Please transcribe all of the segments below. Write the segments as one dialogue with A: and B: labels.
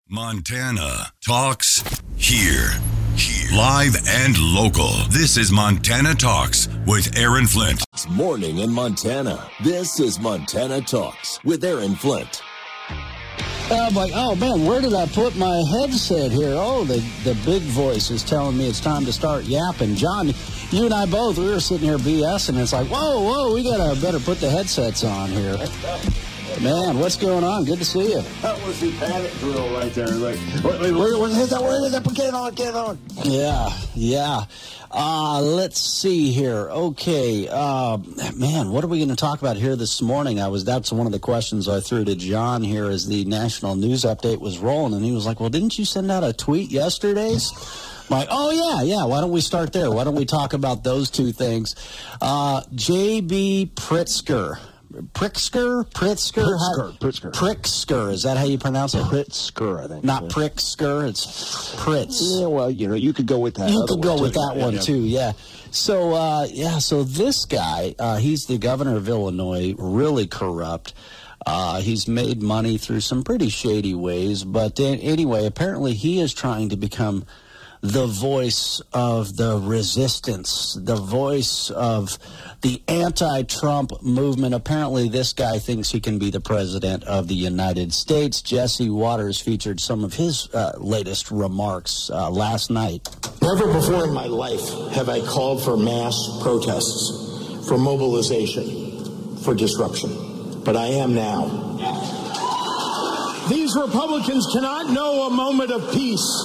A: Montana Talks here. Live and local. This is Montana Talks with Aaron Flint.
B: It's morning in Montana. This is Montana Talks with Aaron Flint.
C: I'm like, oh man, where did I put my headset here? Oh, the big voice is telling me it's time to start yapping. John, you and I both, we were sitting here BSing. It's like, whoa, we better put the headsets on here. Man, what's going on? Good to see you.
D: That was the panic drill right there. Like, wait, where is that? Get it on.
C: Yeah. Let's see here. Okay. Man, what are we going to talk about here this morning? That's one of the questions I threw to John here as the national news update was rolling. And he was like, well, didn't you send out a tweet yesterday? I'm like, oh, yeah. Why don't we start there? Why don't we talk about those two things? J.B. Pritzker. Pritzker. Is that how you pronounce it?
D: Pritzker, I think.
C: Not Pritzker, it's Pritz.
D: Yeah, well, you could go with that.
C: You could go with that one, too, yeah. So this guy, he's the governor of Illinois, really corrupt. He's made money through some pretty shady ways. But anyway, apparently he is trying to become the voice of the resistance, the voice of the anti-Trump movement. Apparently, this guy thinks he can be the president of the United States. Jesse Waters featured some of his latest remarks last night.
E: Never before in my life have I called for mass protests, for mobilization, for disruption. But I am now. These Republicans cannot know a moment of peace.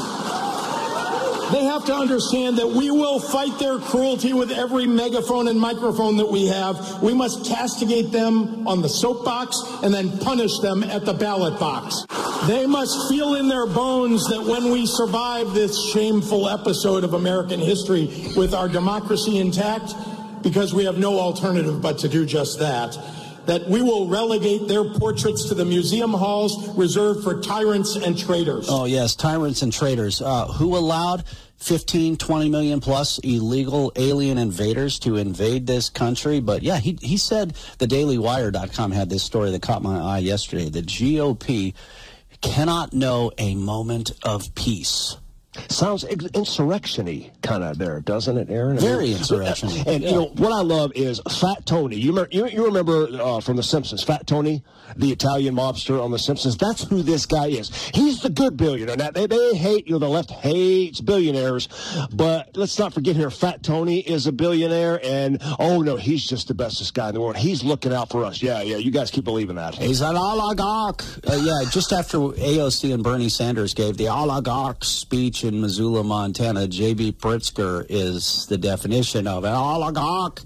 E: They have to understand that we will fight their cruelty with every megaphone and microphone that we have. We must castigate them on the soapbox and then punish them at the ballot box. They must feel in their bones that when we survive this shameful episode of American history with our democracy intact, because we have no alternative but to do just that we will relegate their portraits to the museum halls reserved for tyrants and traitors.
C: Oh, yes, tyrants and traitors. Who allowed 15, 20 million plus illegal alien invaders to invade this country? But, yeah, he said, thedailywire.com had this story that caught my eye yesterday. The GOP cannot know a moment of peace.
D: Sounds insurrection-y kind of there, doesn't it, Aaron?
C: Very insurrection-y.
D: And, you know, what I love is Fat Tony. You remember from The Simpsons, Fat Tony, the Italian mobster on The Simpsons? That's who this guy is. He's the good billionaire. Now, they hate, the left hates billionaires, but let's not forget here, Fat Tony is a billionaire, and, oh, no, he's just the bestest guy in the world. He's looking out for us. Yeah, you guys keep believing that.
C: He's an oligarch. Just after AOC and Bernie Sanders gave the oligarch speech in Missoula, Montana, J.B. Pritzker is the definition of an oligarch.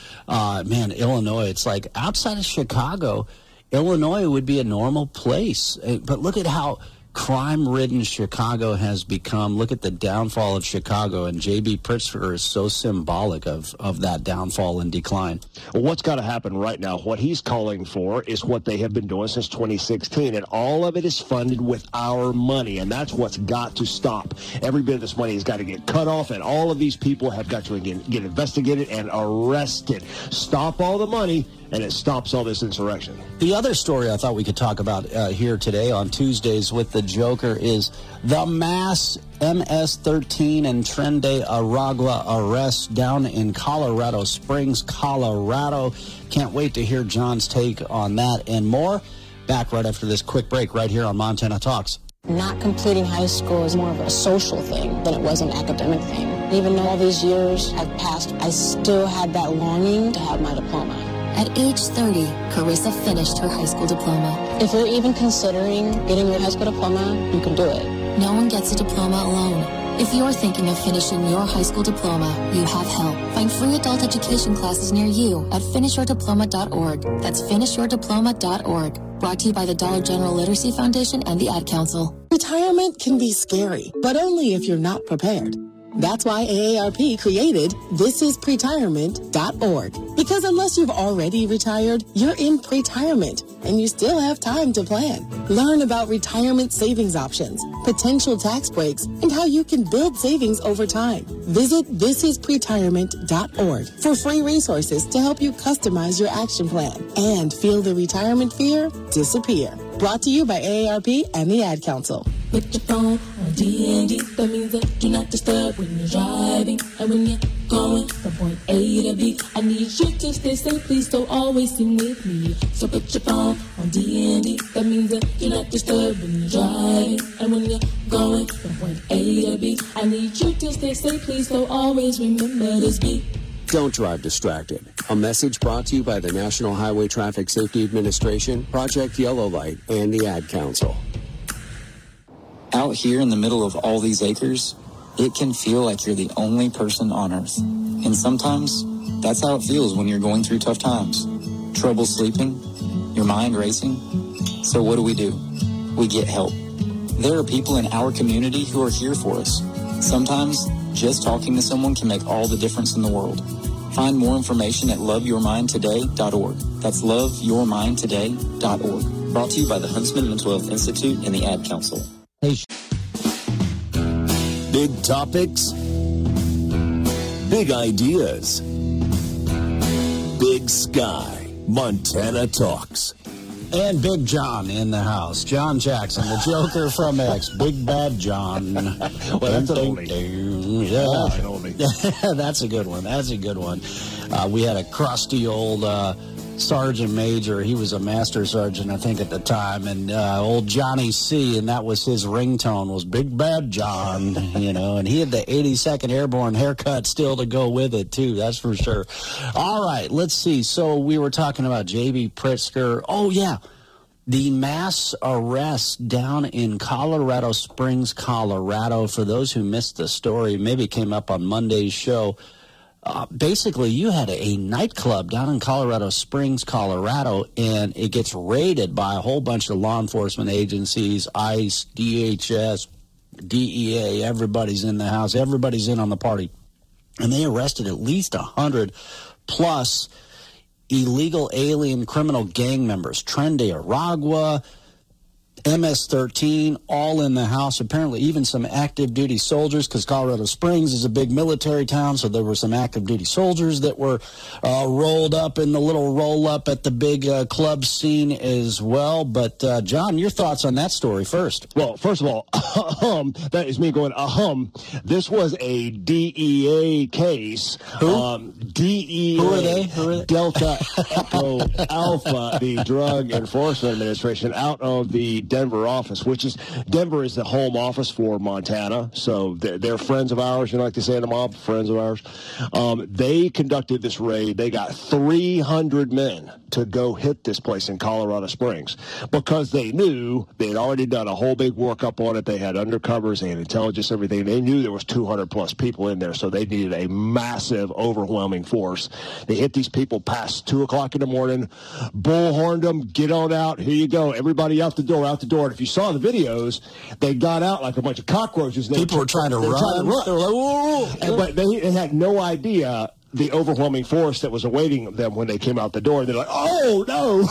C: Illinois, it's like outside of Chicago, Illinois would be a normal place. But look at how crime-ridden Chicago has become. Look at the downfall of Chicago, and J.B. Pritzker is so symbolic of that downfall and decline.
D: Well, what's got to happen right now, what he's calling for is what they have been doing since 2016, and all of it is funded with our money, and that's what's got to stop. Every bit of this money has got to get cut off, and all of these people have got to get investigated and arrested. Stop all the money, and it stops all this insurrection.
C: The other story I thought we could talk about here today on Tuesdays with the Joker is the mass MS-13 and Trende Aragua arrests down in Colorado Springs, Colorado. Can't wait to hear John's take on that and more. Back right after this quick break right here on Montana Talks.
F: Not completing high school is more of a social thing than it was an academic thing. Even though all these years have passed, I still had that longing to have my diploma.
G: At age 30, Carissa finished her high school diploma.
F: If you're even considering getting your high school diploma, you can do it.
G: No one gets a diploma alone. If you're thinking of finishing your high school diploma, you have help. Find free adult education classes near you at finishyourdiploma.org. That's finishyourdiploma.org. Brought to you by the Dollar General Literacy Foundation and the Ad Council.
H: Retirement can be scary, but only if you're not prepared. That's why AARP created thisispretirement.org. Because unless you've already retired, you're in pretirement, and you still have time to plan. Learn about retirement savings options, potential tax breaks, and how you can build savings over time. Visit thisispretirement.org for free resources to help you customize your action plan and feel the retirement fear disappear. Brought to you by AARP and the Ad Council.
I: put your phone on D&D. That means that do not disturb when you're driving. And when you're going from point A to B, I need you to stay safe, please don't always sing with me. So put your phone on D&D. That means that do not disturb when you're driving. And when you're going from point A to B, I need you to stay safe, please don't always remember this beat.
J: Don't drive distracted. A message brought to you by the National Highway Traffic Safety Administration, Project Yellow Light, and the Ad Council.
K: Out here in the middle of all these acres, it can feel like you're the only person on Earth. And sometimes, that's how it feels when you're going through tough times. Trouble sleeping, your mind racing. So what do? We get help. There are people in our community who are here for us. Sometimes, just talking to someone can make all the difference in the world. Find more information at loveyourmindtoday.org. That's loveyourmindtoday.org. Brought to you by the Huntsman Mental Health Institute and the Ad Council.
B: Big topics, big ideas, Big Sky, Montana Talks.
C: And Big John in the house. John Jackson, the Joker from X. Big Bad John.
D: Well, that's an oldie.
C: Yeah.
D: That's an oldie.
C: That's a good one. That's a good one. We had a crusty old Sergeant Major. He was a master sergeant, I think, at the time. And old Johnny C., and that was his ringtone, was Big Bad John, you know. And he had the 82nd Airborne haircut still to go with it, too. That's for sure. All right, let's see. So we were talking about J.B. Pritzker. Oh, yeah. The mass arrest down in Colorado Springs, Colorado. For those who missed the story, maybe it came up on Monday's show. Basically, you had a nightclub down in Colorado Springs, Colorado, and it gets raided by a whole bunch of law enforcement agencies, ICE, DHS, DEA. Everybody's in the house. Everybody's in on the party. And they arrested at least 100 plus illegal alien criminal gang members. Tren de Aragua, MS-13, all in the house. Apparently even some active duty soldiers, because Colorado Springs is a big military town, so there were some active duty soldiers that were rolled up in the little roll-up at the big club scene as well. But, John, your thoughts on that story first.
D: Well, first of all, that is me going, This was a DEA case.
C: Who?
D: DEA.
C: Who are they?
D: Delta Echo Alpha, the Drug Enforcement Administration, out of the Denver office, Denver is the home office for Montana. So they're friends of ours, you know, like they say in the mob, friends of ours. They conducted this raid. They got 300 men to go hit this place in Colorado Springs because they knew they had already done a whole big workup on it. They had undercovers, they had intelligence, everything. They knew there was 200 plus people in there, so they needed a massive, overwhelming force. They hit these people past 2 o'clock in the morning, bullhorned them, get on out, here you go, everybody out the door. And if you saw the videos, they got out like a bunch of cockroaches.
C: People were trying to run.
D: They were like, whoa. But they had no idea the overwhelming force that was awaiting them when they came out the door. They're like, oh, no.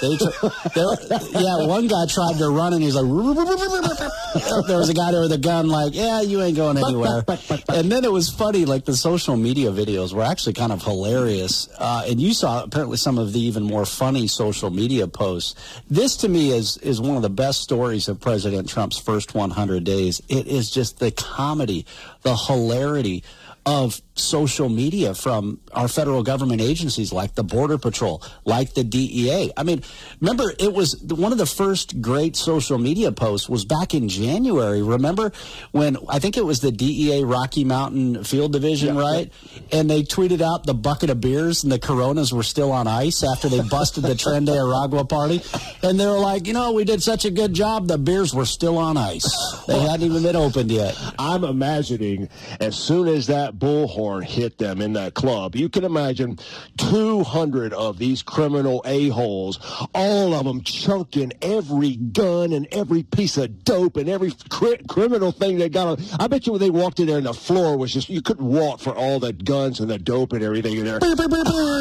C: One guy tried to run, and he's like, there was a guy there with a gun like, yeah, you ain't going anywhere. And then it was funny, like the social media videos were actually kind of hilarious. And you saw apparently some of the even more funny social media posts. This, to me, is one of the best stories of President Trump's first 100 days. It is just the comedy, the hilarity of social media from our federal government agencies like the Border Patrol, like the DEA. I mean, remember, it was one of the first great social media posts was back in January. Remember when I think it was the DEA Rocky Mountain Field Division, right? And they tweeted out the bucket of beers and the Coronas were still on ice after they busted the Tren de Aragua party. And they were like, you know, we did such a good job, the beers were still on ice. They hadn't even been opened yet.
D: I'm imagining as soon as that bullhorn hit them in that club, you can imagine 200 of these criminal a-holes, all of them chunking every gun and every piece of dope and every criminal thing they got on. I bet you when they walked in there and the floor was just, you couldn't walk for all the guns and the dope and everything in there.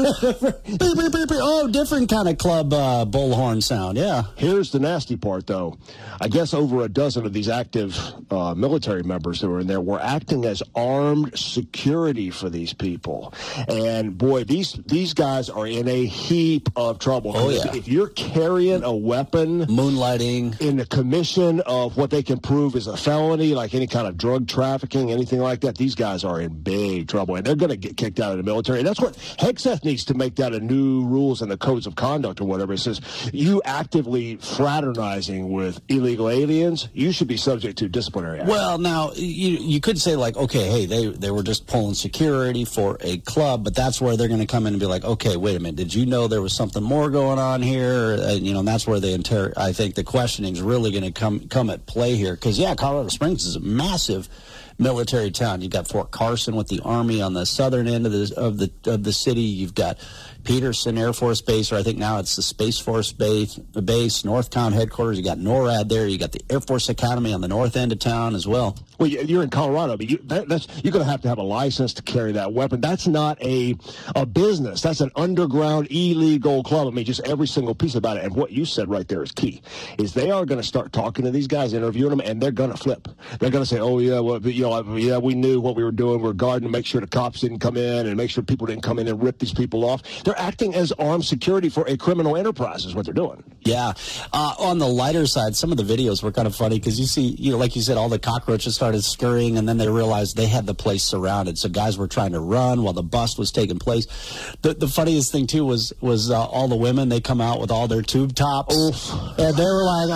C: Oh, different kind of club bullhorn sound, yeah.
D: Here's the nasty part, though. I guess over a dozen of these active military members that were in there were acting as armed security for these people. And, boy, these guys are in a heap of trouble.
C: Oh, yeah.
D: If you're carrying a weapon...
C: Moonlighting.
D: In the commission of what they can prove is a felony, like any kind of drug trafficking, anything like that, these guys are in big trouble. And they're going to get kicked out of the military. And that's what Hegseth needs to make that a new rules in the codes of conduct or whatever. It says you actively fraternizing with illegal aliens, you should be subject to disciplinary action.
C: Well, now, you could say, like, okay, hey, they were just pulling security for a club, but that's where they're going to come in and be like, okay, wait a minute, did you know there was something more going on here? And that's where I think the questioning is really going to come at play here. Because, yeah, Colorado Springs is a massive military town. You've got Fort Carson with the Army on the southern end of the city. You've got Peterson Air Force Base, or I think now it's the Space Force Base, Northtown headquarters. You got NORAD there. You got the Air Force Academy on the north end of town as well.
D: Well, you're in Colorado, but you're going to have a license to carry that weapon. That's not a business. That's an underground illegal club. I mean, just every single piece about it. And what you said right there is key. Is they are going to start talking to these guys, interviewing them, and they're going to flip. They're going to say, "Oh yeah, well, we knew what we were doing. We're guarding to make sure the cops didn't come in and make sure people didn't come in and rip these people off." They're acting as armed security for a criminal enterprise is what they're doing.
C: Yeah. On the lighter side, some of the videos were kind of funny because you see, like you said, all the cockroaches started scurrying, and then they realized they had the place surrounded. So guys were trying to run while the bust was taking place. The funniest thing, too, was all the women, they come out with all their tube tops. Oof. And they were like,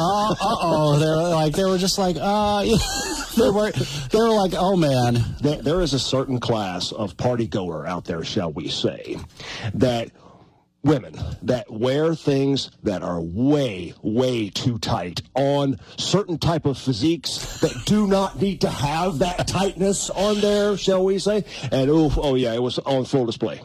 C: oh, they were just like, they were like, oh, man.
D: There is a certain class of party goer out there, shall we say, that women that wear things that are way, way too tight on certain type of physiques that do not need to have that tightness on there, shall we say. And, it was on full display.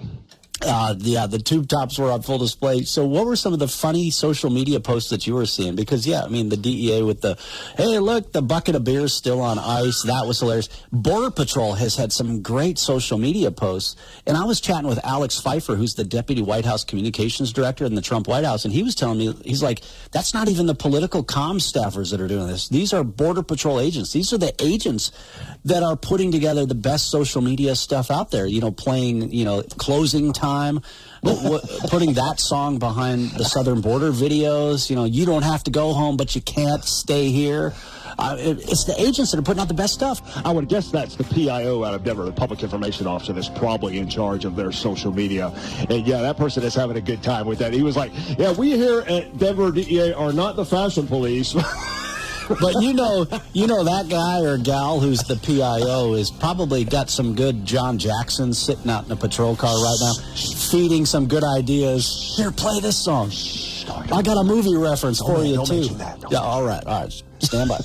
C: The tube tops were on full display. So what were some of the funny social media posts that you were seeing? Because, the DEA with hey, look, the bucket of beer is still on ice. That was hilarious. Border Patrol has had some great social media posts. And I was chatting with Alex Pfeiffer, who's the Deputy White House Communications Director in the Trump White House. And he was telling me, he's like, that's not even the political comms staffers that are doing this. These are Border Patrol agents. These are the agents that are putting together the best social media stuff out there, playing, closing time, putting that song behind the southern border videos. You don't have to go home, but you can't stay here. It's the agents that are putting out the best stuff.
D: I would guess that's the PIO out of Denver, the Public Information Officer, that's probably in charge of their social media. And, that person is having a good time with that. He was like, we here at Denver DEA are not the fashion police.
C: But that guy or gal who's the PIO is probably got some good John Jackson sitting out in a patrol car right now, feeding some good ideas. Here, play this song. I got a movie reference for you, too. Yeah, all right. Stand by.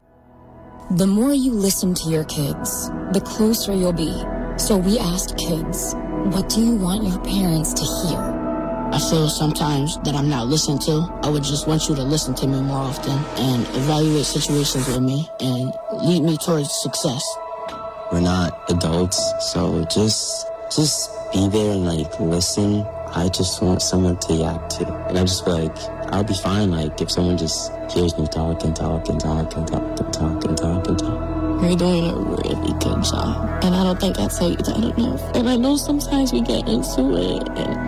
G: The more you listen to your kids, the closer you'll be. So we asked kids, what do you want your parents to hear?
L: I feel sometimes that I'm not listened to. I would just want you to listen to me more often and evaluate situations with me and lead me towards success.
M: We're not adults, so just be there and listen. I just want someone to yap to. And I just feel like I'll be fine if someone just hears me talk and talk and talk and talk and talk and talk and talk.
L: You're doing a really good job. And I don't think I tell you that enough. And I know sometimes we get into it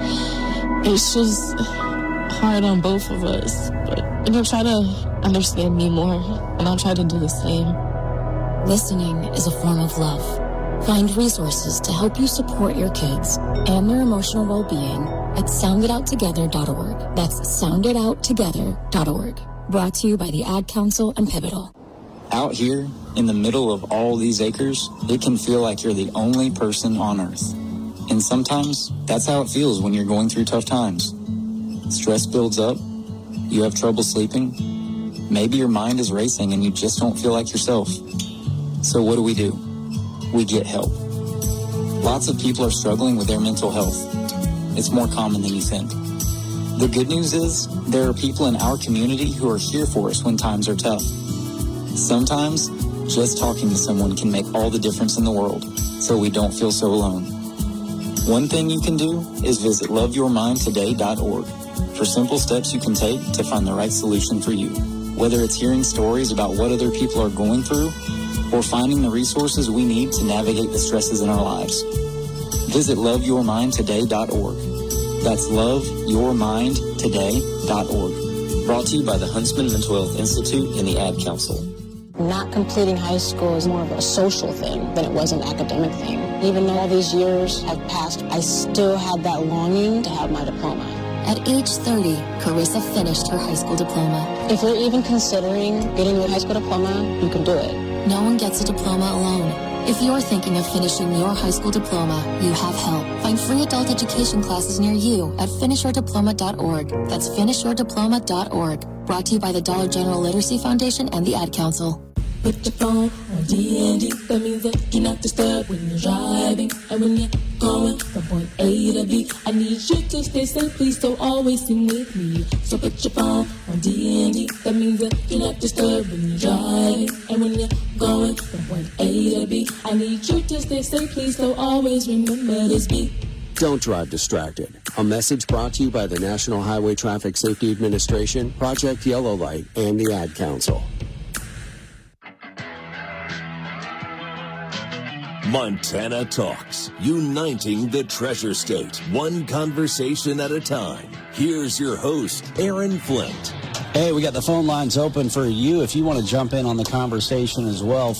L: and it's just hard on both of us. But you'll try to understand me more, and I'll try to do the same.
G: Listening is a form of love. Find resources to help you support your kids and their emotional well-being at sounditouttogether.org. That's sounditouttogether.org. Brought to you by the Ad Council and Pivotal.
K: Out here, in the middle of all these acres, it can feel like you're the only person on Earth. And sometimes, that's how it feels when you're going through tough times. Stress builds up, you have trouble sleeping, maybe your mind is racing and you just don't feel like yourself. So what do? We get help. Lots of people are struggling with their mental health. It's more common than you think. The good news is, there are people in our community who are here for us when times are tough. Sometimes, just talking to someone can make all the difference in the world, so we don't feel so alone. One thing you can do is visit loveyourmindtoday.org for simple steps you can take to find the right solution for you. Whether it's hearing stories about what other people are going through or finding the resources we need to navigate the stresses in our lives. Visit loveyourmindtoday.org. That's loveyourmindtoday.org. Brought to you by the Huntsman Mental Health Institute and the Ad Council.
F: Not completing high school is more of a social thing than it was an academic thing. Even though all these years have passed, I still had that longing to have my diploma.
G: At age 30, Carissa finished her high school diploma.
F: If you're even considering getting your high school diploma, you can do it.
G: No one gets a diploma alone. If you're thinking of finishing your high school diploma, you have help. Find free adult education classes near you at finishyourdiploma.org. That's finishyourdiploma.org. Brought to you by the Dollar General Literacy Foundation and the Ad Council.
I: Put your phone on D&D. That means that do not disturb when you're driving. And when you're going from point A to B, I need you to stay safe, please, so always sing with me. So put your phone on D&D. That means that do not disturb when you're driving. And when you're going from point A to B, I need you to stay safe, please, so always remember this beat.
J: Don't drive distracted. A message brought to you by the National Highway Traffic Safety Administration, Project Yellow Light, and the Ad Council.
B: Montana Talks, uniting the Treasure State, one conversation at a time. Here's your host, Aaron Flint.
C: Hey, we got the phone lines open for you if you want to jump in on the conversation as well.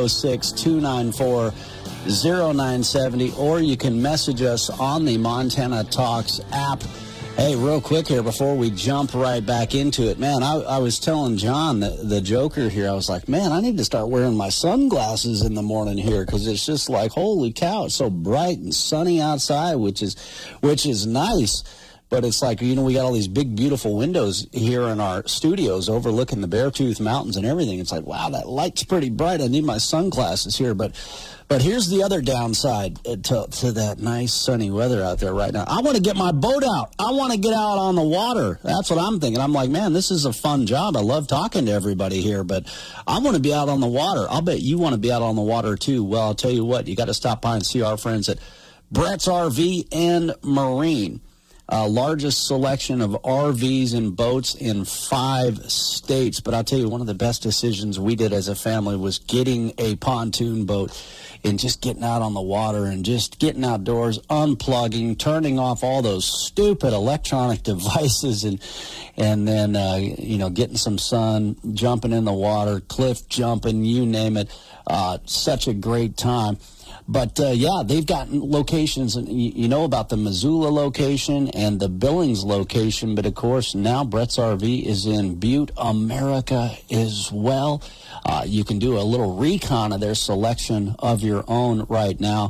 C: 406-294-0970, or you can message us on the Montana Talks app. Hey, real quick here before we jump right back into it, man, I was telling John, the Joker here, I was like, man, I need to start wearing my sunglasses in the morning here because it's just like, holy cow, it's so bright and sunny outside, which is nice. But it's like, you know, we got all these big, beautiful windows here in our studios overlooking the Beartooth Mountains and everything. It's like, wow, that light's pretty bright. I need my sunglasses here. But here's the other downside to that nice sunny weather out there right now. I want to get my boat out. I want to get out on the water. That's what I'm thinking. I'm like, man, this is a fun job. I love talking to everybody here, but I want to be out on the water. I'll bet you want to be out on the water too. Well, I'll tell you what, you got to stop by and see our friends at Brett's RV and Marine. Largest selection of RVs and boats in 5 states. But I'll tell you, one of the best decisions we did as a family was getting a pontoon boat and just getting out on the water and just getting outdoors, unplugging, turning off all those stupid electronic devices and then, getting some sun, jumping in the water, cliff jumping, you name it. Such a great time. But, they've got locations, and you know about the Missoula location and the Billings location, but, of course, now Brett's RV is in Butte, America as well. You can do a little recon of their selection of your own right now.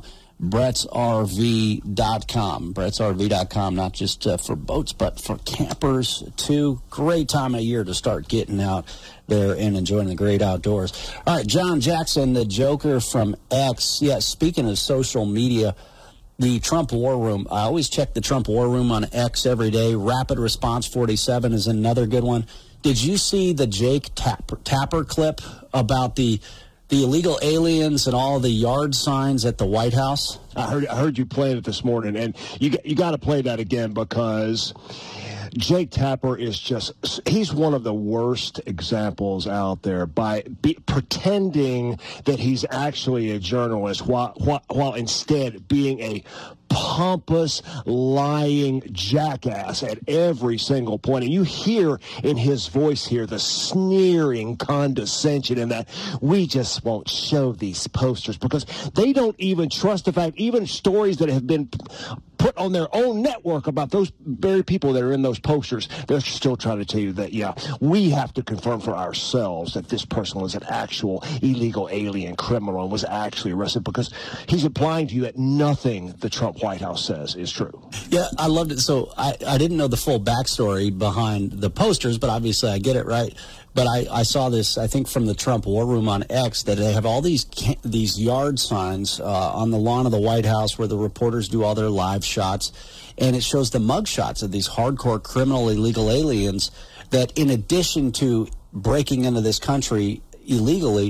C: BrettsRV.com. BrettsRV.com, not just for boats, but for campers, too. Great time of year to start getting out there and enjoying the great outdoors. All right, John Jackson, the Joker from X. Yeah, speaking of social media, the Trump War Room. I always check the Trump War Room on X every day. Rapid Response 47 is another good one. Did you see the Jake Tapper clip about the illegal aliens and all the yard signs at the White House?
D: I heard you playing it this morning, and you got to play that again because Jake Tapper is he's one of the worst examples out there by pretending that he's actually a journalist while instead being a pompous, lying jackass at every single point. And you hear in his voice here the sneering condescension and that we just won't show these posters because they don't even trust the fact, even stories that have been put on their own network about those very people that are in those posters, they're still trying to tell you that, yeah, we have to confirm for ourselves that this person was an actual illegal alien criminal and was actually arrested, because he's implying to you that nothing the Trump White House says is true.
C: Yeah, I loved it. So I didn't know the full backstory behind the posters, but obviously I get it, right? But I saw this, I think, from the Trump War Room on X, that they have all these yard signs on the lawn of the White House where the reporters do all their live shots, and it shows the mug shots of these hardcore criminal illegal aliens that, in addition to breaking into this country illegally,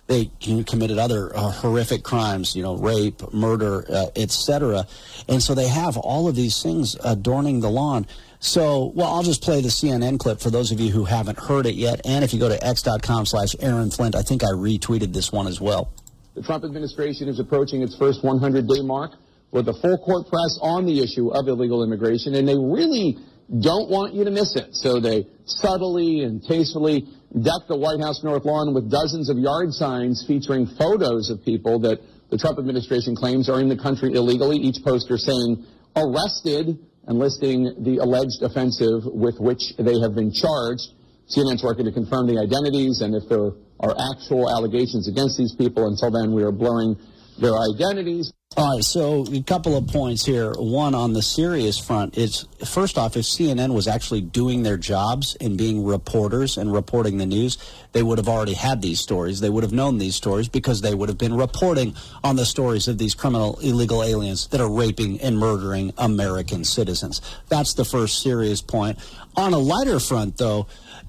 C: They committed other horrific crimes, rape, murder, etc. And so they have all of these things adorning the lawn. So, I'll just play the CNN clip for those of you who haven't heard it yet. And if you go to x.com/Aaron Flint, I think I retweeted this one as well.
N: The Trump administration is approaching its first 100-day mark with a full court press on the issue of illegal immigration, and they really don't want you to miss it. So they subtly and tastefully deck the White House North Lawn with dozens of yard signs featuring photos of people that the Trump administration claims are in the country illegally, each poster saying arrested and listing the alleged offensive with which they have been charged. CNN's working to confirm the identities and if there are actual allegations against these people. Until then, we are blurring their identities.
C: All right, so a couple of points here. One, on the serious front, is first off, if CNN was actually doing their jobs and being reporters and reporting the news, they would have already had these stories. They would have known these stories because they would have been reporting on the stories of these criminal illegal aliens that are raping and murdering American citizens. That's the first serious point. On a lighter front, though,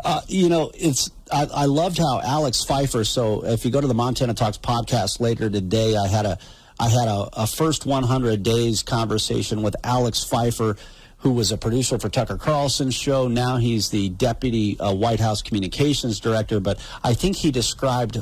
C: I loved how Alex Pfeiffer, so if you go to the Montana Talks podcast later today, I had a first 100 days conversation with Alex Pfeiffer, who was a producer for Tucker Carlson's show. Now he's the deputy White House communications director. But I think he described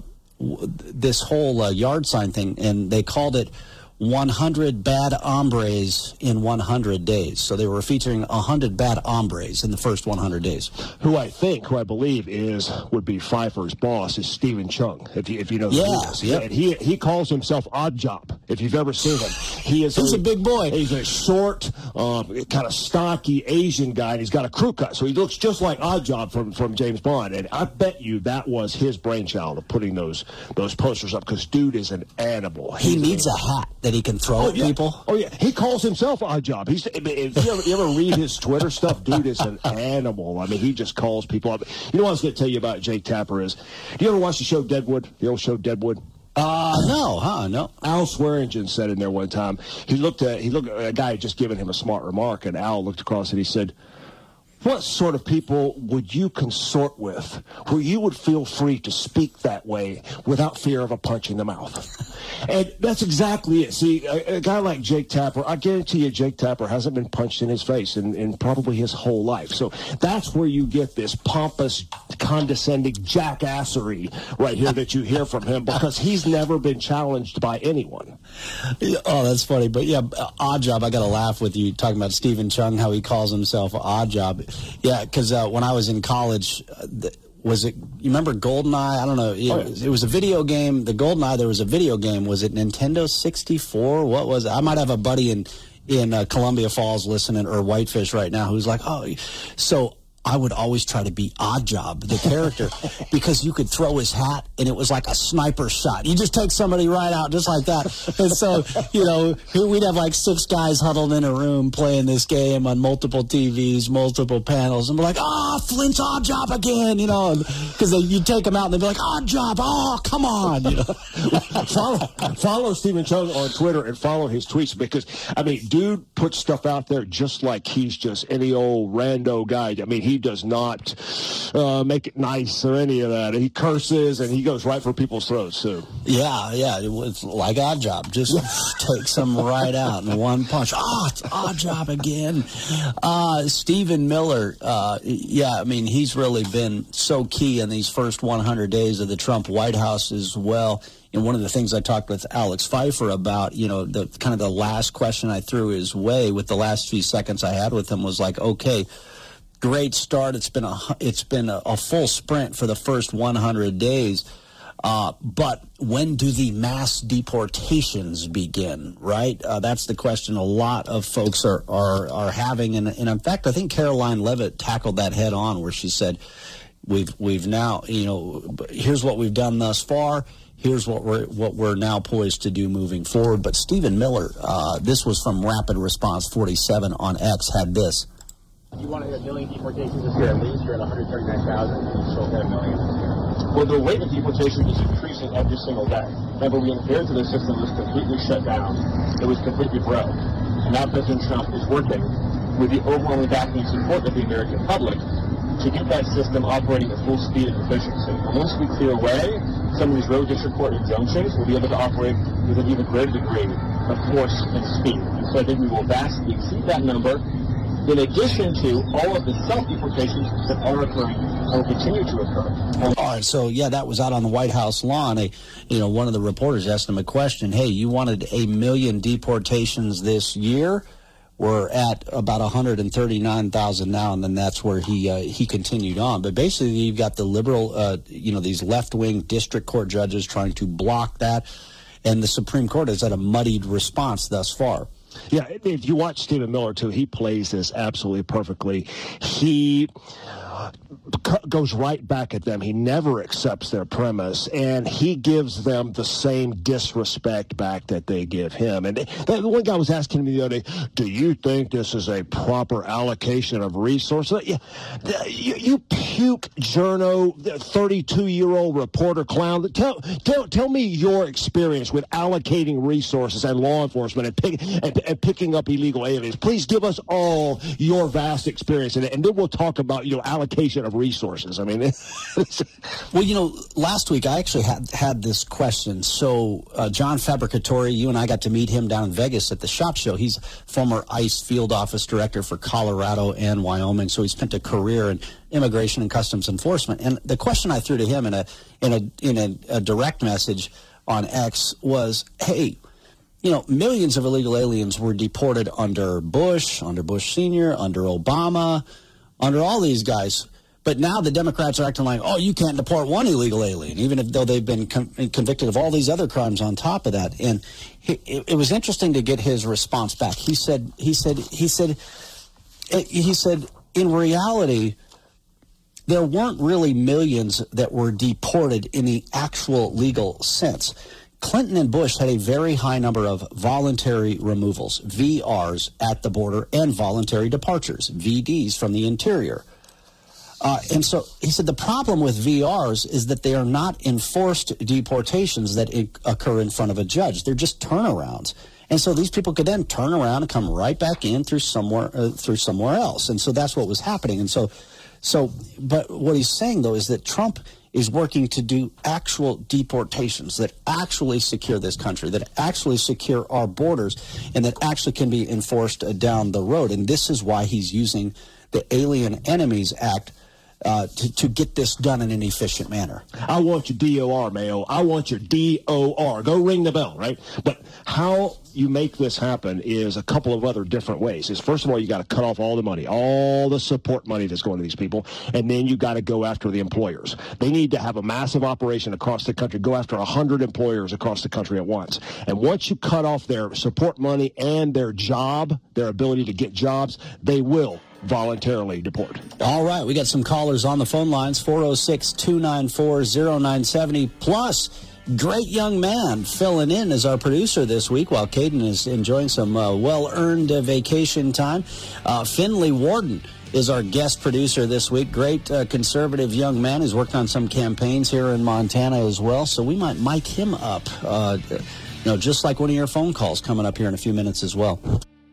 C: this whole yard sign thing, and they called it 100 bad hombres in 100 days. So they were featuring 100 bad hombres in the first 100 days.
D: Who I believe would be Pfeiffer's boss is Stephen Chung, if you know who he is.
C: Yep.
D: And he calls himself Odd Job, if you've ever seen him. He's
C: a big boy.
D: He's a short, kind of stocky Asian guy, and he's got a crew cut, so he looks just like Odd Job from James Bond. And I bet you that was his brainchild of putting those posters up, because dude is an animal.
C: He needs a hat that he can throw at people.
D: Oh, yeah. He calls himself Odd Job. If you ever read his Twitter stuff, dude is an animal. I mean, he just calls people up. You know what I was going to tell you about Jake Tapper is, do you ever watch the show Deadwood? The old show Deadwood?
C: No.
D: Al Swearingen said in there one time, he looked at a guy had just given him a smart remark, and Al looked across and he said, what sort of people would you consort with where you would feel free to speak that way without fear of a punch in the mouth? And that's exactly it. See, a guy like Jake Tapper, I guarantee you Jake Tapper hasn't been punched in his face in probably his whole life. So that's where you get this pompous, condescending jackassery right here that you hear from him, because he's never been challenged by anyone.
C: Oh, that's funny. But yeah, Odd Job, I got to laugh with you talking about Stephen Chung, how he calls himself Odd Job. Yeah, because when I was in college, you remember GoldenEye? I don't know. It was a video game. The GoldenEye, there was a video game. Was it Nintendo 64? What was it? I might have a buddy in Columbia Falls listening, or Whitefish right now, who's like, so I would always try to be Odd Job, the character, because you could throw his hat and it was like a sniper shot. You just take somebody right out just like that. And so, we'd have like 6 guys huddled in a room playing this game on multiple TVs, multiple panels, and we're like, Flint's Odd Job again, because you'd take them out and they'd be like, Odd Job, come on.
D: Follow Stephen Chung on Twitter and follow his tweets, because, dude puts stuff out there just like he's just any old rando guy. He does not make it nice or any of that. He curses and he goes right for people's throats too.
C: Yeah, it was like Odd Job. Just takes them right out in one punch. It's Odd Job again. Stephen Miller, he's really been so key in these first 100 days of the Trump White House as well. And one of the things I talked with Alex Pfeiffer about, the kind of the last question I threw his way with the last few seconds I had with him was like, okay, great start. It's been a full sprint for the first 100 days. But when do the mass deportations begin, right? That's the question a lot of folks are having. And in fact, I think Caroline Leavitt tackled that head on, where she said, we've now, here's what we've done thus far. Here's what we're now poised to do moving forward. But Stephen Miller, this was from Rapid Response 47 on X, had this.
O: You want to hit 1 million deportations this year at least. You're at 139,000. You still hit 1 million this year. Well, the rate of deportation is increasing every single day. Remember, we inherited a system that was completely shut down. It was completely broke. And now President Trump is working with the overwhelming backing and support of the American public to get that system operating at full speed and efficiency. And once we clear away some of these road district court injunctions will be able to operate with an even greater degree of force and speed. And so I think we will vastly exceed that number, in addition to all of the self-deportations that are occurring and will continue to occur.
C: All right, so yeah, that was out on the White House lawn. One of the reporters asked him a question. Hey, you wanted 1 million deportations this year? We're at about 139,000 now, and then that's where he continued on. But basically, you've got the liberal, these left-wing district court judges trying to block that, and the Supreme Court has had a muddied response thus far.
D: Yeah, if you watch Stephen Miller, too, he plays this absolutely perfectly. He goes right back at them. He never accepts their premise, and he gives them the same disrespect back that they give him. And one guy was asking me the other day, do you think this is a proper allocation of resources? You puke journo, 32-year-old reporter clown. Tell me your experience with allocating resources and law enforcement and picking up illegal aliens. Please give us all your vast experience in it, and then we'll talk about allocation of resources. I mean,
C: well, last week I actually had this question. So John Fabricatore, you and I got to meet him down in Vegas at the SHOT Show. He's former ICE field office director for Colorado and Wyoming, so he spent a career in immigration and customs enforcement. And the question I threw to him in a direct message on X was, hey, millions of illegal aliens were deported under Bush Sr., under Obama, under all these guys. But now the Democrats are acting like, oh, you can't deport one illegal alien, even though they've been convicted of all these other crimes on top of that. And it was interesting to get his response back. He said, in reality, there weren't really millions that were deported in the actual legal sense. Clinton and Bush had a very high number of voluntary removals, VRs, at the border, and voluntary departures, VDs, from the interior. And so he said the problem with VRs is that they are not enforced deportations that occur in front of a judge. They're just turnarounds. And so these people could then turn around and come right back in through somewhere else. And so that's what was happening. And but what he's saying, though, is that Trump is working to do actual deportations that actually secure this country, that actually secure our borders, and that actually can be enforced down the road. And this is why he's using the Alien Enemies Act to get this done in an efficient manner.
D: I want your DOR, Mayo. I want your DOR. Go ring the bell, right? But how you make this happen is a couple of other different ways. First of all, you got to cut off all the money, all the support money that's going to these people, and then you got to go after the employers. They need to have a massive operation across the country, go after 100 employers across the country at once. And once you cut off their support money and their job, their ability to get jobs, they will voluntarily deport.
C: All right, we got some callers on the phone lines, 406-294-0970, plus great young man filling in as our producer this week while Caden is enjoying some well-earned vacation time. Finley Warden is our guest producer this week. Great conservative young man who's worked on some campaigns here in Montana as well, so we might mic him up, just like one of your phone calls coming up here in a few minutes as well.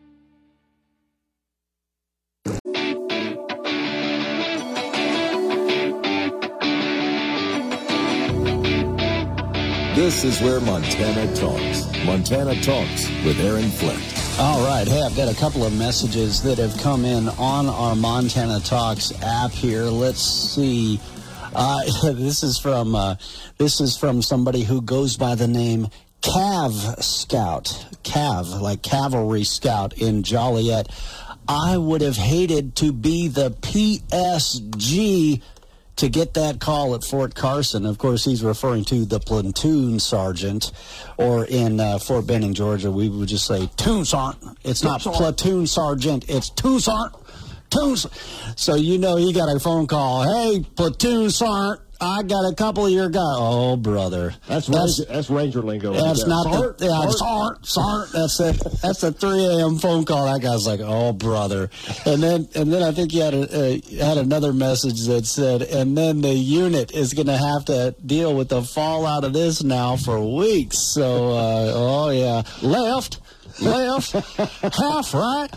B: This is where Montana talks. Montana Talks with Aaron Flint.
C: All right. Hey, I've got a couple of messages that have come in on our Montana Talks app here. Let's see. This is from somebody who goes by the name Cav Scout. Cav, like Cavalry Scout in Joliet. I would have hated to be the PSG to get that call at Fort Carson. Of course, he's referring to the platoon sergeant, or in Fort Benning, Georgia, we would just say toon sergeant. It's not platoon sergeant, it's toon sergeant. So he got a phone call. Hey, platoon sergeant, I got a couple of your guys. Oh, brother,
D: that's Ranger lingo.
C: That's not sergeant. That's a 3 a.m. phone call. That guy's like, oh, brother. And then I think you had another message that said, and then the unit is going to have to deal with the fallout of this now for weeks. So, left, half right.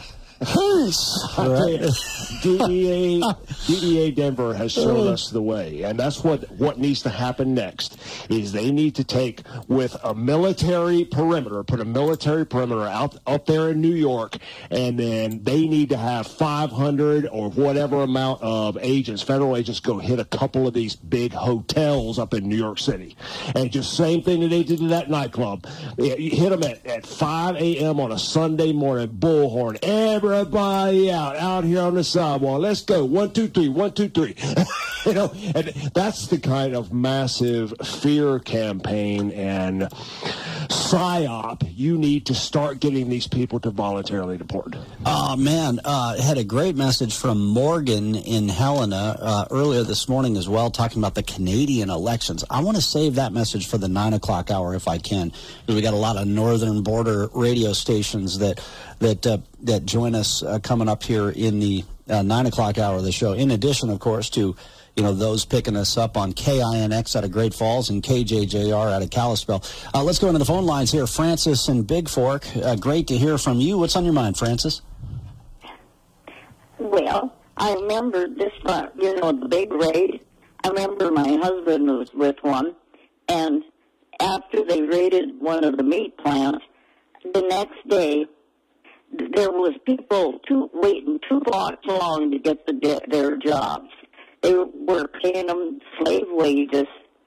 D: DEA Denver has shown us the way, and that's what needs to happen next. Is they need to take with a military perimeter, put a military perimeter out there in New York, and then they need to have 500 or whatever amount of agents, federal agents, go hit a couple of these big hotels up in New York City, and just same thing that they did to that nightclub. You hit them at 5 a.m. on a Sunday morning, bullhorn, everybody out here on the sidewalk. Let's go. 1, 2, 3. 1, 2, 3. You know, and that's the kind of massive fear campaign and psyop you need to start getting these people to voluntarily deport.
C: Oh, man. Had a great message from Morgan in Helena earlier this morning as well, talking about the Canadian elections. I want to save that message for the 9 o'clock hour if I can, because we got a lot of northern border radio stations that join us coming up here in the 9 o'clock hour of the show. In addition, of course, to those picking us up on KINX out of Great Falls and KJJR out of Kalispell. Let's go into the phone lines here. Francis in Big Fork. Great to hear from you. What's on your mind, Francis?
P: Well, I remember this, the big raid. I remember my husband was with one, and after they raided one of the meat plants, the next day, there was people waiting 2 blocks long to get their jobs. They were paying them slave wages,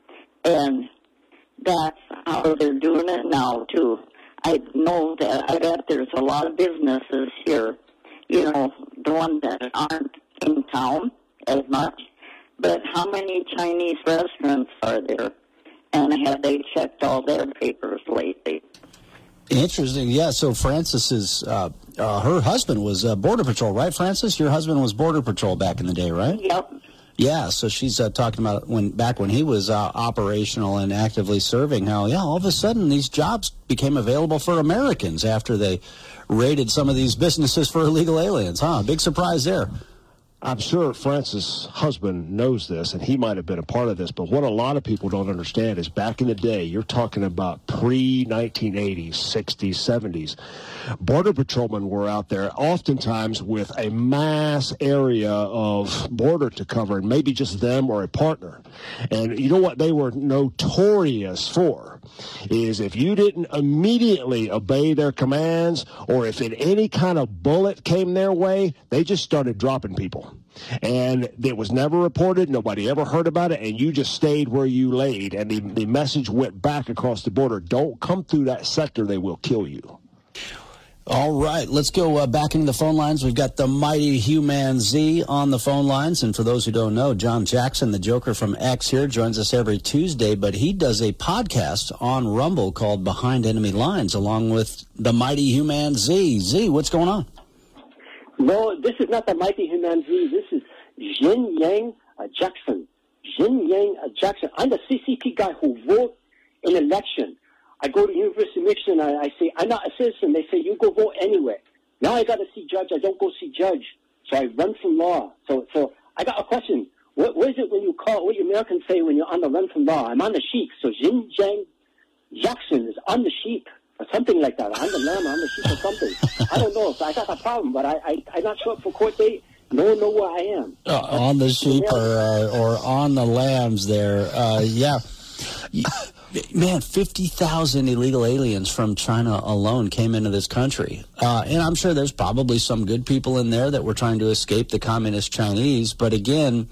P: and that's how they're doing it now, too. I know that I bet there's a lot of businesses here, the ones that aren't in town as much, but how many Chinese restaurants are there, and have they checked all their papers lately?
C: Interesting. Yeah, so Francis's, her husband was Border Patrol, right, Francis? Your husband was Border Patrol back in the day, right?
P: Yep.
C: Yeah, so she's talking about back when he was operational and actively serving, how, all of a sudden these jobs became available for Americans after they raided some of these businesses for illegal aliens. Big surprise there.
D: I'm sure Francis' husband knows this, and he might have been a part of this, but what a lot of people don't understand is back in the day, you're talking about pre-1980s, 60s, 70s, Border Patrolmen were out there oftentimes with a mass area of border to cover, and maybe just them or a partner. And you know what they were notorious for is if you didn't immediately obey their commands, or if any kind of bullet came their way, they just started dropping people. And it was never reported. Nobody ever heard about it. And you just stayed where you laid. And the message went back across the border. Don't come through that sector. They will kill you.
C: All right, let's go back into the phone lines. We've got the mighty Human Z on the phone lines. And for those who don't know, John Jackson, the Joker from X here, joins us every Tuesday. But he does a podcast on Rumble called Behind Enemy Lines, along with the mighty Human Z. Z, what's going on?
Q: No, this is not the mighty Human Z. This is Jin Yang Jackson. Jin Yang Jackson. I'm the CCP guy who vote in election. I go to University of Michigan, I say, I'm not a citizen. They say, you go vote anyway. Now I got to see judge. I don't go see judge. So I run from law. So I got a question. What is it when you call, what you Americans say when you're on the run from law? I'm on the sheep. So Jin Yang Jackson is on the sheep or something like that. I'm the lamb, I'm the sheep or something. I don't know. So I got a problem, but I'm not sure for court date. No one know where I am.
C: On the sheep or on the lambs there. Yeah. Man, 50,000 illegal aliens from China alone came into this country. And I'm sure there's probably some good people in there that were trying to escape the communist Chinese. But again,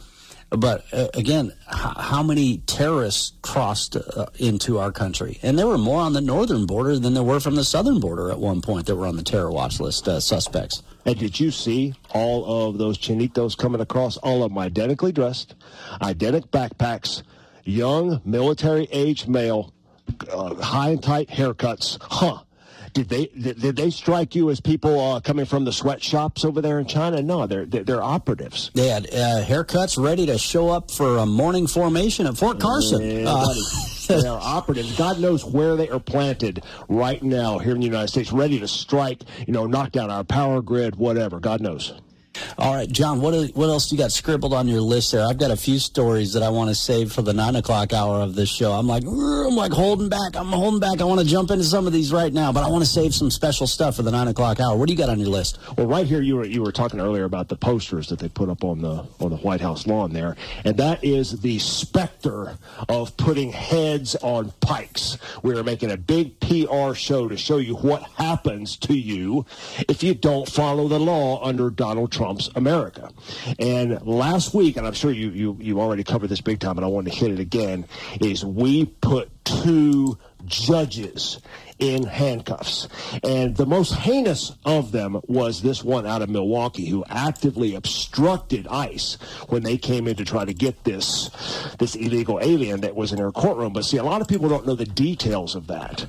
C: how many terrorists crossed into our country? And there were more on the northern border than there were from the southern border at one point that were on the terror watch list suspects.
D: And did you see all of those chinitos coming across? All of them identically dressed, identical backpacks, young, military-aged male, high and tight haircuts. Did they strike you as people coming from the sweatshops over there in China? No, they're operatives.
C: They had haircuts ready to show up for a morning formation at Fort Carson.
D: They are operatives. God knows where they are planted right now here in the United States, ready to strike, knock down our power grid, whatever. God knows.
C: All right, John, what else you got scribbled on your list there? I've got a few stories that I want to save for the 9 o'clock hour of this show. I'm like holding back. I want to jump into some of these right now, but I want to save some special stuff for the 9 o'clock hour. What do you got on your list?
D: Well, right here, you were talking earlier about the posters that they put up on the White House lawn there, and that is the specter of putting heads on pikes. We are making a big PR show to show you what happens to you if you don't follow the law under Donald Trump's America. And last week, and I'm sure you already covered this big time, but I wanted to hit it again, is we put 2 judges in handcuffs. And the most heinous of them was this one out of Milwaukee who actively obstructed ICE when they came in to try to get this illegal alien that was in her courtroom. But see, a lot of people don't know the details of that.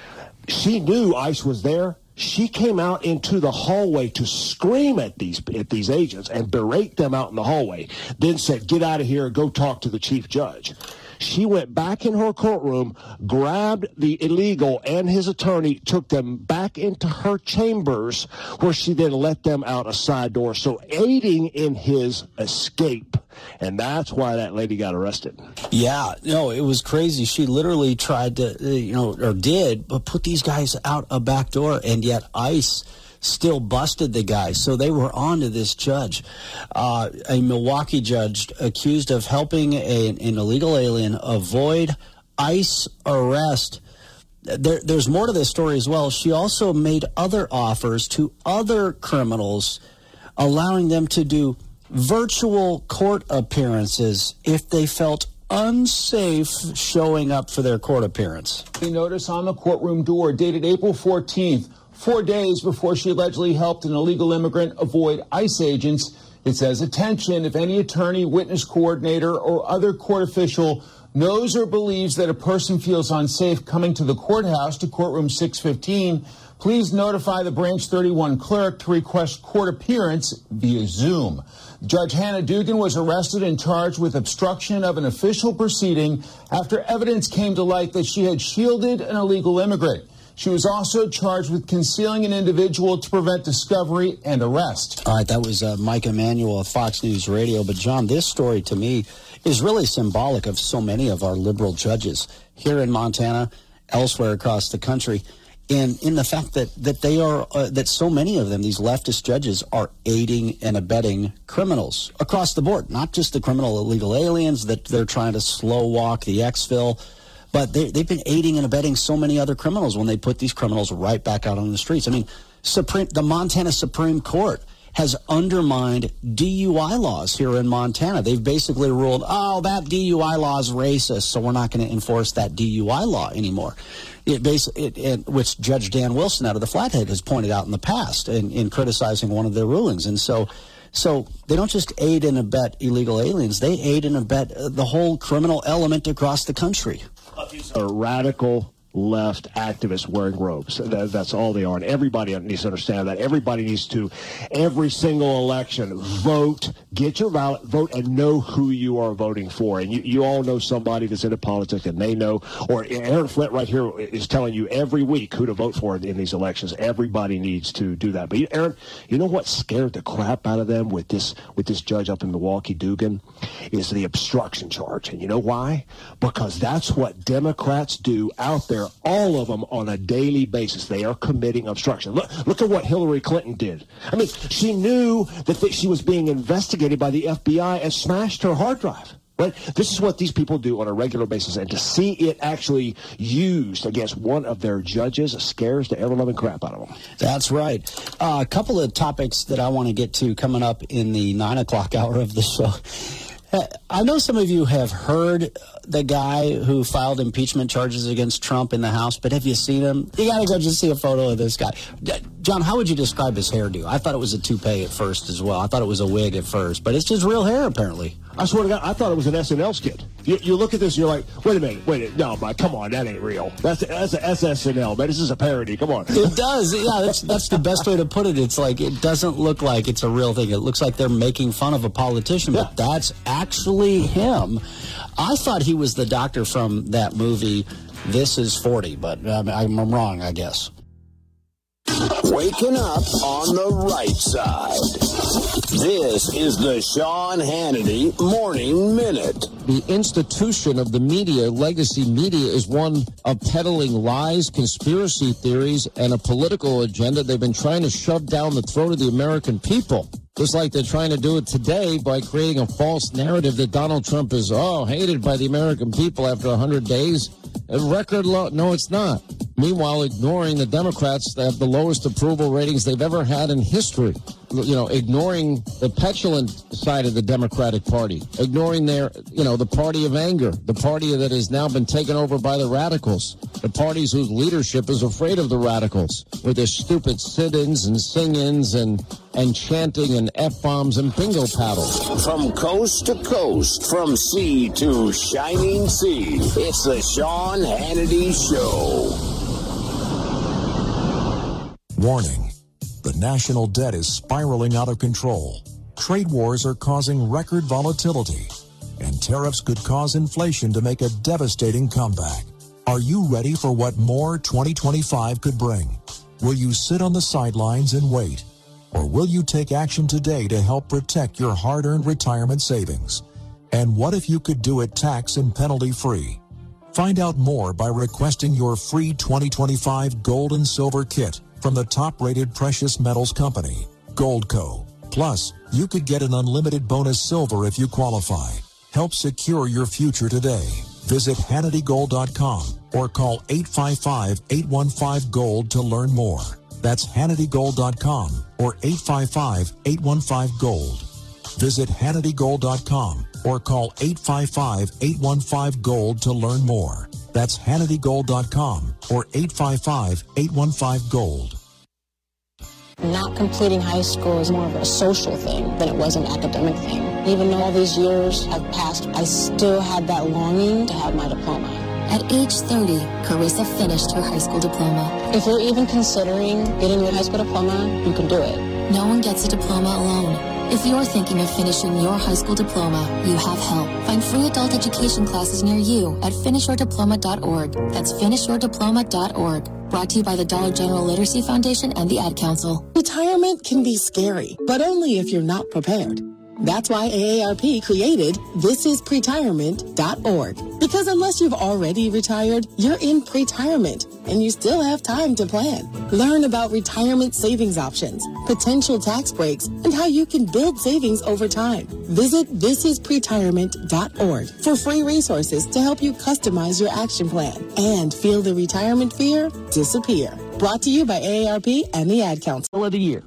D: She knew ICE was there. She came out into the hallway to scream at these agents and berate them out in the hallway, then said, "Get out of here and go talk to the chief judge." She went back in her courtroom, grabbed the illegal and his attorney, took them back into her chambers, where she then let them out a side door, so aiding in his escape. And that's why that lady got arrested.
C: Yeah, no, it was crazy. She literally tried to, but put these guys out a back door, and yet ICE still busted the guy. So they were on to this judge. A Milwaukee judge accused of helping an illegal alien avoid ICE arrest. There's more to this story as well. She also made other offers to other criminals, allowing them to do virtual court appearances if they felt unsafe showing up for their court appearance.
E: Notice on the courtroom door dated April 14th, 4 days before she allegedly helped an illegal immigrant avoid ICE agents. It says, "Attention, if any attorney, witness coordinator, or other court official knows or believes that a person feels unsafe coming to the courthouse to courtroom 615, please notify the Branch 31 clerk to request court appearance via Zoom." Judge Hannah Dugan was arrested and charged with obstruction of an official proceeding after evidence came to light that she had shielded an illegal immigrant. She was also charged with concealing an individual to prevent discovery and arrest.
C: All right, that was Mike Emanuel of Fox News Radio. But, John, this story to me is really symbolic of so many of our liberal judges here in Montana, elsewhere across the country, and in the fact that they are that so many of them, these leftist judges, are aiding and abetting criminals across the board, not just the criminal illegal aliens that they're trying to slow walk the exfil. But they've been aiding and abetting so many other criminals when they put these criminals right back out on the streets. I mean, the Montana Supreme Court has undermined DUI laws here in Montana. They've basically ruled, that DUI law is racist, so we're not going to enforce that DUI law anymore. Which Judge Dan Wilson out of the Flathead has pointed out in the past in criticizing one of their rulings. And so they don't just aid and abet illegal aliens, they aid and abet the whole criminal element across the country.
D: These are radical left activists wearing robes. That's all they are. And everybody needs to understand that. Everybody needs to, every single election, vote, get your ballot, vote, and know who you are voting for. And you all know somebody that's into politics, and they know, or Aaron Flint right here is telling you every week who to vote for in these elections. Everybody needs to do that. But Aaron, you know what scared the crap out of them with this judge up in Milwaukee, Dugan, is the obstruction charge. And you know why? Because that's what Democrats do out there, all of them, on a daily basis. They are committing obstruction. Look at what Hillary Clinton did. I mean, she knew that she was being investigated by the FBI and smashed her hard drive. Right? This is what these people do on a regular basis, and to see it actually used against one of their judges scares the ever-loving crap out of them.
C: That's right. A couple of topics that I want to get to coming up in the 9 o'clock hour of the show. I know some of you have heard the guy who filed impeachment charges against Trump in the House, but have you seen him? You got to go just see a photo of this guy. John, how would you describe his hairdo? I thought it was a toupee at first as well. I thought it was a wig at first, but it's just real hair apparently.
D: I swear to God, I thought it was an SNL skit. You look at this and you're like, wait a minute, no, Mike, come on, that ain't real. That's SNL, man. This is a parody. Come on.
C: It does. Yeah, that's the best way to put it. It's like, it doesn't look like it's a real thing. It looks like they're making fun of a politician, but that's actually him. I thought he was the doctor from that movie, This Is 40, but I'm wrong, I guess.
B: Waking up on the right side. This is the Sean Hannity Morning Minute.
D: The institution of the media, legacy media, is one of peddling lies, conspiracy theories, and a political agenda they've been trying to shove down the throat of the American people. Just like they're trying to do it today by creating a false narrative that Donald Trump is, hated by the American people after 100 days. A record low. No, it's not. Meanwhile, ignoring the Democrats that have the lowest approval ratings they've ever had in history. Ignoring the petulant side of the Democratic Party. Ignoring the party of anger. The party that has now been taken over by the radicals. The parties whose leadership is afraid of the radicals. With their stupid sit-ins and sing-ins and chanting and F-bombs and bingo paddles.
B: From coast to coast, from sea to shining sea, it's the Sean Hannity Show.
R: Warning. The national debt is spiraling out of control. Trade wars are causing record volatility. And tariffs could cause inflation to make a devastating comeback. Are you ready for what more 2025 could bring? Will you sit on the sidelines and wait? Or will you take action today to help protect your hard-earned retirement savings? And what if you could do it tax and penalty-free? Find out more by requesting your free 2025 Gold and Silver Kit from the top-rated precious metals company, Goldco. Plus, you could get an unlimited bonus silver if you qualify. Help secure your future today. Visit HannityGold.com or call 855-815-GOLD to learn more. That's HannityGold.com or 855-815-GOLD. Visit HannityGold.com or call 855-815-GOLD to learn more. That's HannityGold.com or 855-815-GOLD.
F: Not completing high school is more of a social thing than it was an academic thing. Even though all these years have passed, I still had that longing to have my diploma.
G: At age 30, Carissa finished her high school diploma.
F: If you're even considering getting your high school diploma, you can do it.
G: No one gets a diploma alone. If you're thinking of finishing your high school diploma, you have help. Find free adult education classes near you at finishyourdiploma.org. That's finishyourdiploma.org. Brought to you by the Dollar General Literacy Foundation and the Ad Council.
H: Retirement can be scary, but only if you're not prepared. That's why AARP created thisispretirement.org. Because unless you've already retired, you're in pretirement, and you still have time to plan. Learn about retirement savings options, potential tax breaks, and how you can build savings over time. Visit thisispretirement.org for free resources to help you customize your action plan and feel the retirement fear disappear. Brought to you by AARP and the Ad Council of the Year.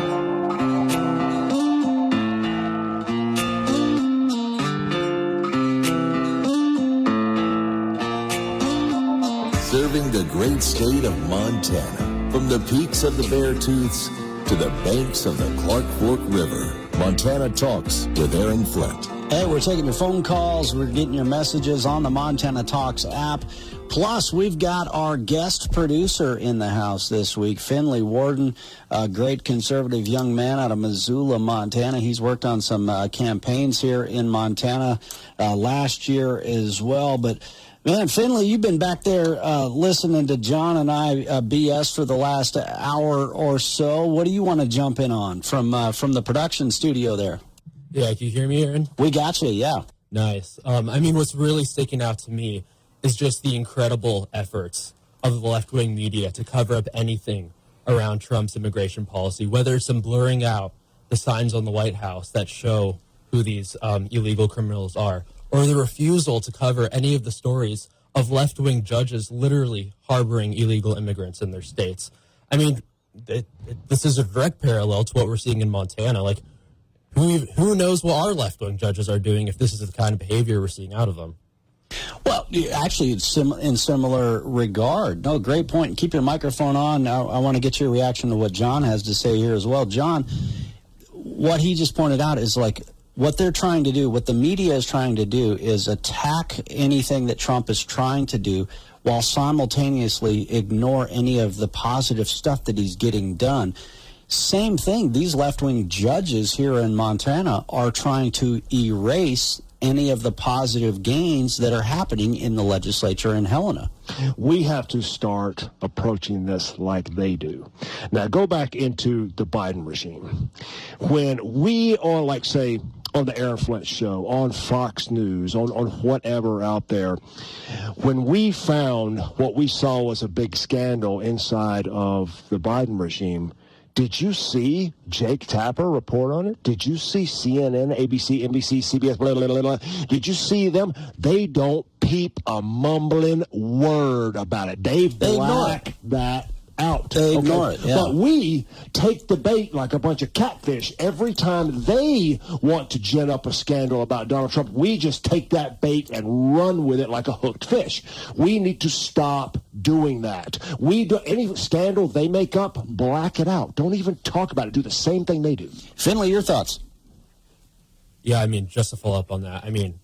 B: Serving the great state of Montana, from the peaks of the Beartooths to the banks of the Clark Fork River. Montana Talks with Aaron Flint.
C: Hey, we're taking your phone calls. We're getting your messages on the Montana Talks app. Plus, we've got our guest producer in the house this week, Finley Warden, a great conservative young man out of Missoula, Montana. He's worked on some campaigns here in Montana last year as well. But man, Finley, you've been back there listening to John and I BS for the last hour or so. What do you want to jump in on from the production studio there?
S: Yeah, can you hear me, Aaron?
C: We got you, yeah.
S: Nice. What's really sticking out to me is just the incredible efforts of the left-wing media to cover up anything around Trump's immigration policy, whether it's some blurring out the signs on the White House that show who these illegal criminals are, or the refusal to cover any of the stories of left-wing judges literally harboring illegal immigrants in their states. This is a direct parallel to what we're seeing in Montana. Like, who knows what our left-wing judges are doing if this is the kind of behavior we're seeing out of them?
C: Well, actually, it's in similar regard. No, great point. Keep your microphone on. I want to get your reaction to what John has to say here as well. John, what he just pointed out is like what they're trying to do, what the media is trying to do is attack anything that Trump is trying to do while simultaneously ignore any of the positive stuff that he's getting done. Same thing, these left-wing judges here in Montana are trying to erase any of the positive gains that are happening in the legislature in Helena.
D: We have to start approaching this like they do. Now, go back into the Biden regime. When we are, like, say, on the Aaron Flint show, on Fox News, on whatever out there, when we found what we saw was a big scandal inside of the Biden regime, did you see Jake Tapper report on it? Did you see CNN, ABC, NBC, CBS, blah, blah, blah, blah? Did you see them? They don't peep a mumbling word about it. They black that out.
C: They ignore it, yeah.
D: But we take the bait like a bunch of catfish. Every time they want to gin up a scandal about Donald Trump, we just take that bait and run with it like a hooked fish. We need to stop doing that. Any scandal they make up, black it out. Don't even talk about it. Do the same thing they do.
C: Finley, your thoughts?
S: Yeah, I mean, just to follow up on that, I mean,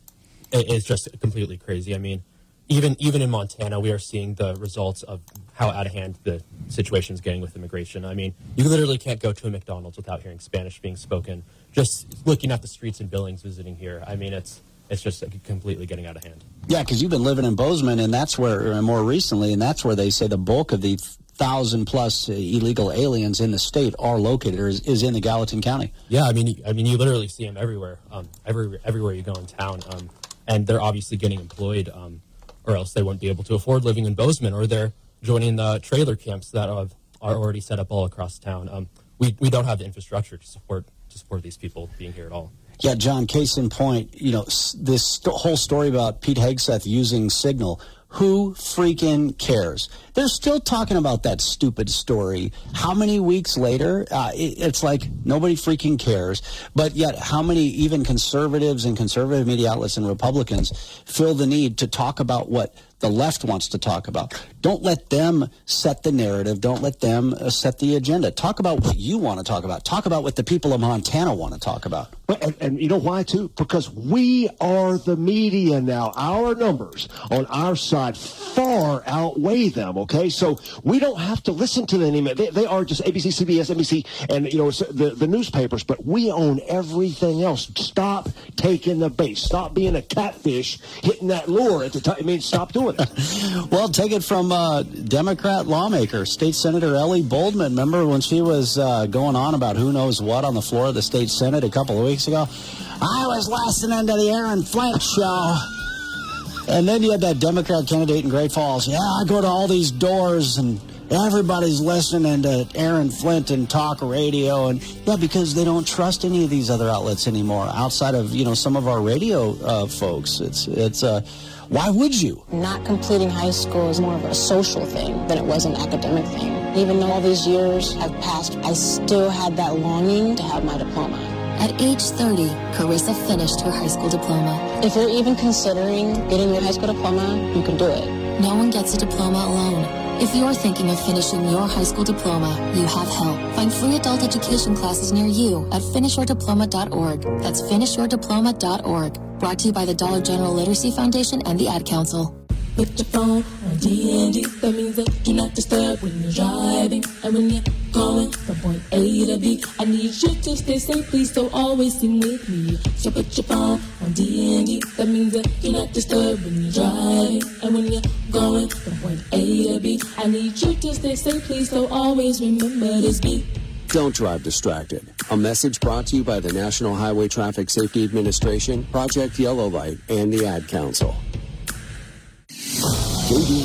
S: it's just completely crazy. I mean, even in Montana, we are seeing the results of how out of hand the situation is getting with immigration. I mean, you literally can't go to a McDonald's without hearing Spanish being spoken. Just looking at the streets in Billings, visiting here, I mean, it's just completely getting out of hand.
C: Yeah, because you've been living in Bozeman, and that's where, more recently, and that's where they say the bulk of the 1,000+ illegal aliens in the state are located, or is in the Gallatin County.
S: Yeah, I mean, you literally see them everywhere, everywhere you go in town, and they're obviously getting employed. Or else they wouldn't be able to afford living in Bozeman, or they're joining the trailer camps that are already set up all across town. We don't have the infrastructure to support these people being here at all.
C: Yeah, John, case in point, this whole story about Pete Hegseth using Signal. Who freaking cares? They're still talking about that stupid story. How many weeks later? It's like nobody freaking cares. But yet, how many even conservatives and conservative media outlets and Republicans feel the need to talk about what the left wants to talk about? Don't let them set the narrative. Don't let them set the agenda. Talk about what you want to talk about. Talk about what the people of Montana want to talk about.
D: And you know why, too? Because we are the media now. Our numbers on our side far outweigh them, okay? So we don't have to listen to them anymore. They are just ABC, CBS, NBC, and, the newspapers, but we own everything else. Stop taking the bait. Stop being a catfish hitting that lure at the time. I mean, stop doing it.
C: Well, take it from Democrat lawmaker, State Senator Ellie Boldman. Remember when she was going on about who knows what on the floor of the state Senate a couple of weeks ago? I was listening to the Aaron Flint show. And then you had that Democrat candidate in Great Falls. Yeah, I go to all these doors and everybody's listening to Aaron Flint and talk radio. And yeah, because they don't trust any of these other outlets anymore outside of, some of our radio folks. It's why would you?
F: Not completing high school is more of a social thing than it was an academic thing. Even though all these years have passed, I still had that longing to have my diploma.
G: At age 30, Carissa finished her high school diploma.
F: If you're even considering getting your high school diploma, you can do it.
G: No one gets a diploma alone. If you're thinking of finishing your high school diploma, you have help. Find free adult education classes near you at finishyourdiploma.org. That's finishyourdiploma.org. Brought to you by the Dollar General Literacy Foundation and the Ad Council.
I: Put your phone on D&D. That means that do not disturb when you're driving. And when you're going from point A to B, I need you to stay safe, please, so always sing with me. So put your phone on D&D. That means that do not disturb when you're driving. And when you're going from point A to B, I need you to stay safe, please, so always remember this beat.
J: Don't drive distracted. A message brought to you by the National Highway Traffic Safety Administration, Project Yellow Light, and the Ad Council.